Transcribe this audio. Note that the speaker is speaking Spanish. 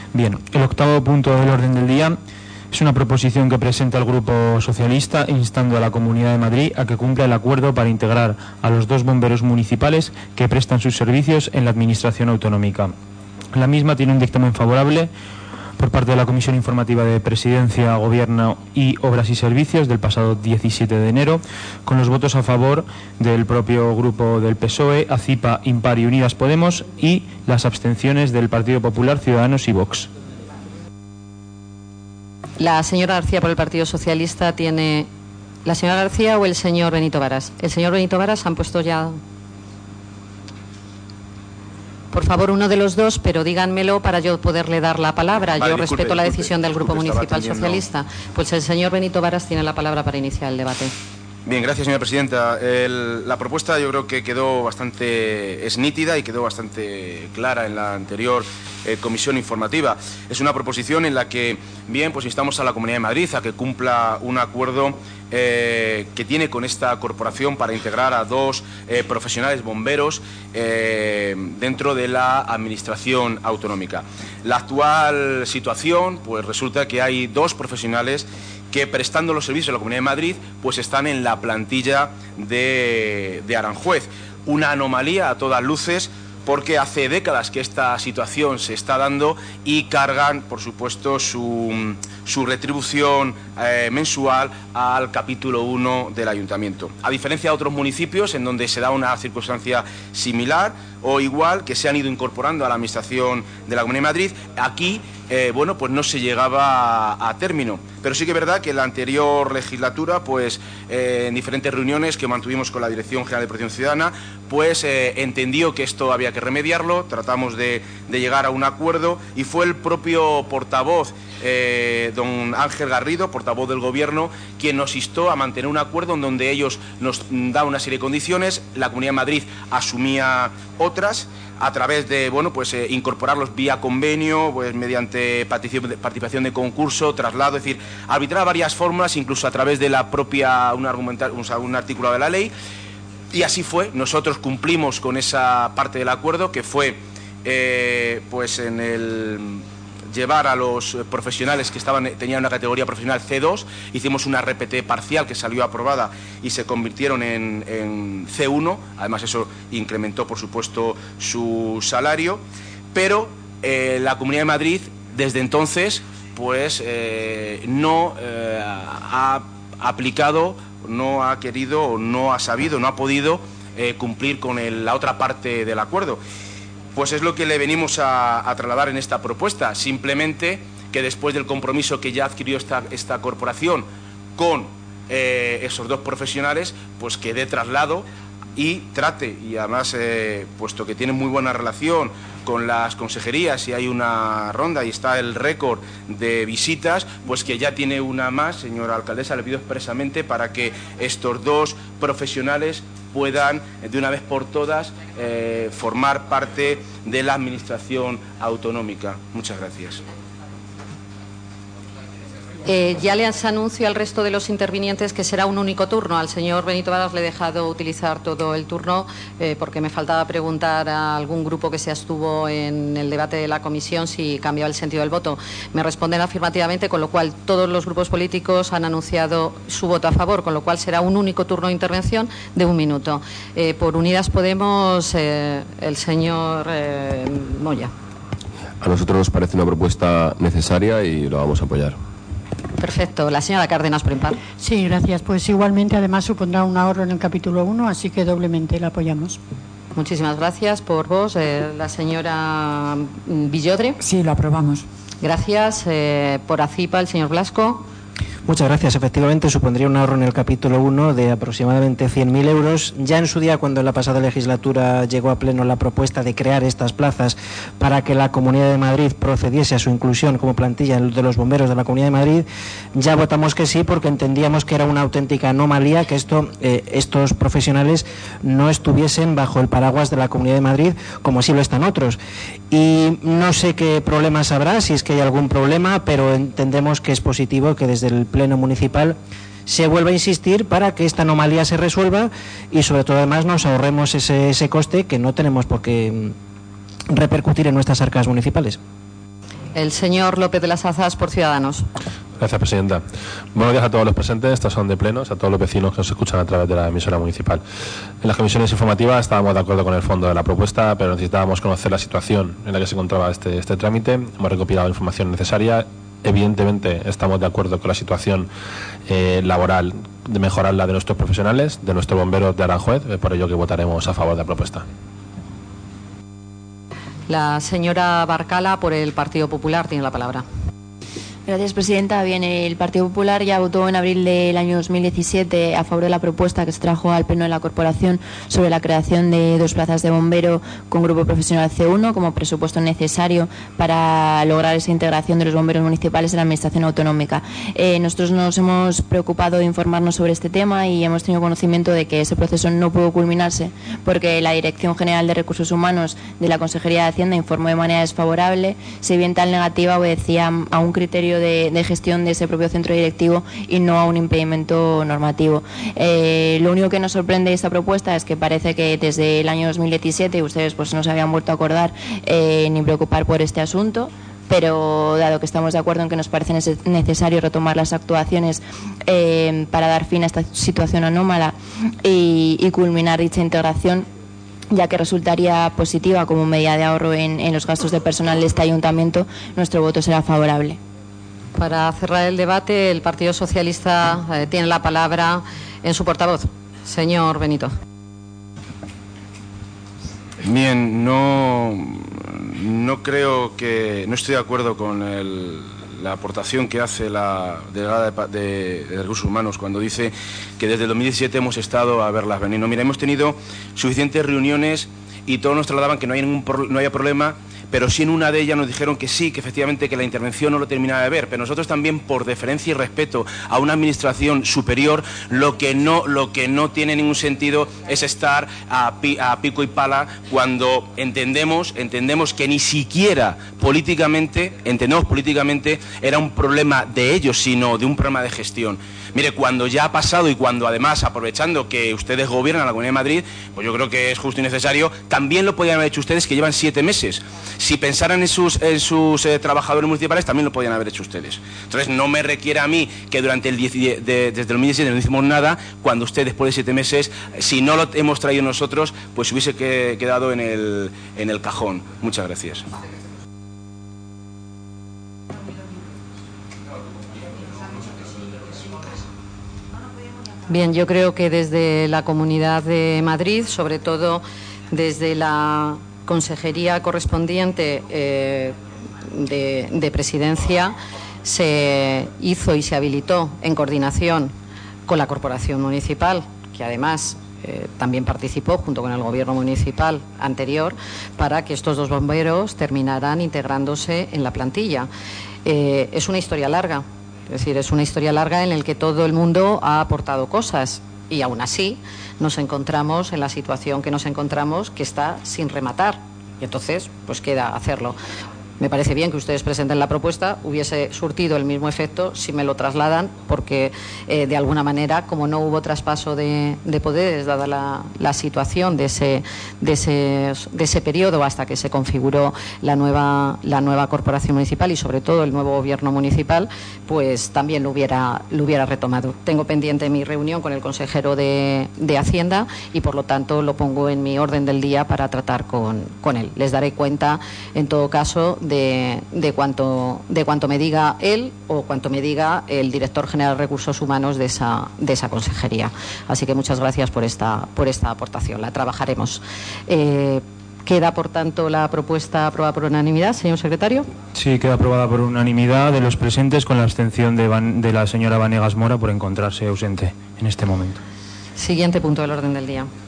Bien, el octavo punto del orden del día es una proposición que presenta el Grupo Socialista instando a la Comunidad de Madrid a que cumpla el acuerdo para integrar a los 2 bomberos municipales que prestan sus servicios en la Administración autonómica. La misma tiene un dictamen favorable por parte de la Comisión Informativa de Presidencia, Gobierno y Obras y Servicios del pasado 17 de enero, con los votos a favor del propio grupo del PSOE, ACIPA, Impar y Unidas Podemos y las abstenciones del Partido Popular, Ciudadanos y Vox. La señora García por el Partido Socialista tiene... ¿La señora García o el señor Benito Varas? El señor Benito Varas han puesto ya... Por favor, uno de los dos, pero díganmelo para yo poderle dar la palabra. Vale, yo respeto la decisión del Grupo Municipal Socialista. Pues el señor Benito Varas tiene la palabra para iniciar el debate. Bien, gracias, señora presidenta. La propuesta yo creo que quedó es nítida y quedó bastante clara en la anterior comisión informativa. Es una proposición en la que, bien, pues instamos a la Comunidad de Madrid a que cumpla un acuerdo que tiene con esta corporación para integrar a 2 profesionales bomberos dentro de la Administración autonómica. La actual situación, pues resulta que hay 2 profesionales que prestando los servicios a la Comunidad de Madrid, pues están en la plantilla de Aranjuez. Una anomalía a todas luces, porque hace décadas que esta situación se está dando y cargan, por supuesto, su retribución mensual al capítulo 1 del Ayuntamiento. A diferencia de otros municipios en donde se da una circunstancia similar o igual, que se han ido incorporando a la Administración de la Comunidad de Madrid, aquí bueno, pues no se llegaba a término. Pero sí que es verdad que en la anterior legislatura, pues en diferentes reuniones que mantuvimos con la Dirección General de Protección Ciudadana, pues entendió que esto había que remediarlo, tratamos de llegar a un acuerdo y fue el propio portavoz, don Ángel Garrido, portavoz del Gobierno, quien nos instó a mantener un acuerdo en donde ellos nos daban una serie de condiciones, la Comunidad de Madrid asumía otras, a través de, bueno, pues incorporarlos vía convenio, pues mediante participación de concurso, traslado, es decir, arbitrar varias fórmulas, incluso a través de la propia, un artículo de la ley, y así fue. Nosotros cumplimos con esa parte del acuerdo, que fue, pues en el... llevar a los profesionales que tenían una categoría profesional C2, hicimos una RPT parcial que salió aprobada y se convirtieron en C1, además eso incrementó por supuesto su salario, pero la Comunidad de Madrid desde entonces pues no ha aplicado, no ha querido, o no ha sabido, no ha podido cumplir con la otra parte del acuerdo. Pues es lo que le venimos a trasladar en esta propuesta, simplemente que después del compromiso que ya adquirió esta corporación con esos 2 profesionales, pues que dé traslado y trate, y además, puesto que tiene muy buena relación con las consejerías y hay una ronda y está el récord de visitas, pues que ya tiene una más, señora alcaldesa, le pido expresamente para que estos 2 profesionales puedan de una vez por todas formar parte de la Administración autonómica. Muchas gracias. Ya les anuncio al resto de los intervinientes que será un único turno. Al señor Benito Varas le he dejado utilizar todo el turno porque me faltaba preguntar a algún grupo que se abstuvo en el debate de la comisión si cambiaba el sentido del voto. Me responden afirmativamente, con lo cual todos los grupos políticos han anunciado su voto a favor, con lo cual será un único turno de intervención de 1 minuto. Por Unidas Podemos, el señor Moya. A nosotros nos parece una propuesta necesaria y lo vamos a apoyar. Perfecto. La señora Cárdenas, por Impar. Sí, gracias. Pues igualmente, además, supondrá un ahorro en el capítulo 1, así que doblemente la apoyamos. Muchísimas gracias. Por vos, la señora Villodre. Sí, lo aprobamos. Gracias. Por ACIPA, el señor Blasco. Muchas gracias. Efectivamente, supondría un ahorro en el capítulo 1 de aproximadamente 100.000 euros. Ya en su día, cuando en la pasada legislatura llegó a pleno la propuesta de crear estas plazas para que la Comunidad de Madrid procediese a su inclusión como plantilla de los bomberos de la Comunidad de Madrid, ya votamos que sí, porque entendíamos que era una auténtica anomalía que estos profesionales no estuviesen bajo el paraguas de la Comunidad de Madrid, como sí lo están otros. Y no sé qué problemas habrá, si es que hay algún problema, pero entendemos que es positivo que desde el Pleno Municipal se vuelva a insistir para que esta anomalía se resuelva y sobre todo además nos ahorremos ese coste que no tenemos por qué repercutir en nuestras arcas municipales. El señor López de las Azas, por Ciudadanos. Gracias, presidenta. Buenos días a todos los presentes, estos son de plenos, a todos los vecinos que nos escuchan a través de la emisora municipal. En las comisiones informativas estábamos de acuerdo con el fondo de la propuesta, pero necesitábamos conocer la situación en la que se encontraba este trámite. Hemos recopilado la información necesaria. Evidentemente estamos de acuerdo con la situación laboral, de mejorarla de nuestros profesionales, de nuestros bomberos de Aranjuez, por ello que votaremos a favor de la propuesta. La señora Barcala, por el Partido Popular, tiene la palabra. Gracias, presidenta. Bien, el Partido Popular ya votó en abril del año 2017 a favor de la propuesta que se trajo al Pleno de la Corporación sobre la creación de 2 plazas de bombero con grupo profesional C1 como presupuesto necesario para lograr esa integración de los bomberos municipales en la Administración autonómica. Nosotros nos hemos preocupado de informarnos sobre este tema y hemos tenido conocimiento de que ese proceso no pudo culminarse porque la Dirección General de Recursos Humanos de la Consejería de Hacienda informó de manera desfavorable, si bien tal negativa obedecía a un criterio de gestión de ese propio centro directivo y no a un impedimento normativo. Lo único que nos sorprende de esta propuesta es que parece que desde el año 2017 ustedes pues no se habían vuelto a acordar ni preocupar por este asunto, pero dado que estamos de acuerdo en que nos parece necesario retomar las actuaciones para dar fin a esta situación anómala y culminar dicha integración, ya que resultaría positiva como medida de ahorro en los gastos de personal de este ayuntamiento, nuestro voto será favorable. Para cerrar el debate, el Partido Socialista tiene la palabra en su portavoz. Señor Benito. Bien, no creo que... No estoy de acuerdo con la aportación que hace la delegada de Recursos Humanos cuando dice que desde el 2017 hemos estado a verlas venir. No, mira, hemos tenido suficientes reuniones y todos nos traslladaban que no había problema, pero sí en una de ellas nos dijeron que sí, que efectivamente que la intervención no lo terminaba de ver, pero nosotros también, por deferencia y respeto a una administración superior, lo que no tiene ningún sentido es estar a pico y pala cuando entendemos que ni siquiera políticamente era un problema de ellos, sino de un problema de gestión. Mire, cuando ya ha pasado y cuando además, aprovechando que ustedes gobiernan la Comunidad de Madrid, pues yo creo que es justo y necesario, también lo podían haber hecho ustedes, que llevan 7 meses. Si pensaran en sus trabajadores municipales, también lo podían haber hecho ustedes. Entonces, no me requiere a mí que desde el 2017 no hicimos nada, cuando usted, después de 7 meses, si no lo hemos traído nosotros, pues hubiese quedado en el cajón. Muchas gracias. Bien, yo creo que desde la Comunidad de Madrid, sobre todo desde la consejería correspondiente de Presidencia, se hizo y se habilitó en coordinación con la Corporación Municipal, que además también participó junto con el Gobierno municipal anterior, para que estos 2 bomberos terminaran integrándose en la plantilla. Es una historia larga. Es decir, es una historia larga en la que todo el mundo ha aportado cosas y aún así nos encontramos en la situación que nos encontramos, que está sin rematar. Y entonces, pues queda hacerlo. Me parece bien que ustedes presenten la propuesta, hubiese surtido el mismo efecto si me lo trasladan, porque de alguna manera, como no hubo traspaso de poderes, dada la situación de ese periodo hasta que se configuró la nueva corporación municipal y sobre todo el nuevo gobierno municipal, pues también lo hubiera retomado. Tengo pendiente mi reunión con el consejero de Hacienda y por lo tanto lo pongo en mi orden del día para tratar con él. Les daré cuenta, en todo caso, de cuanto me diga él o cuanto me diga el director general de Recursos Humanos de esa consejería. Así que muchas gracias por esta aportación. La trabajaremos. Queda, por tanto, la propuesta aprobada por unanimidad, señor secretario. Sí, queda aprobada por unanimidad de los presentes, con la abstención de la señora Vanegas Mora por encontrarse ausente en este momento. Siguiente punto del orden del día.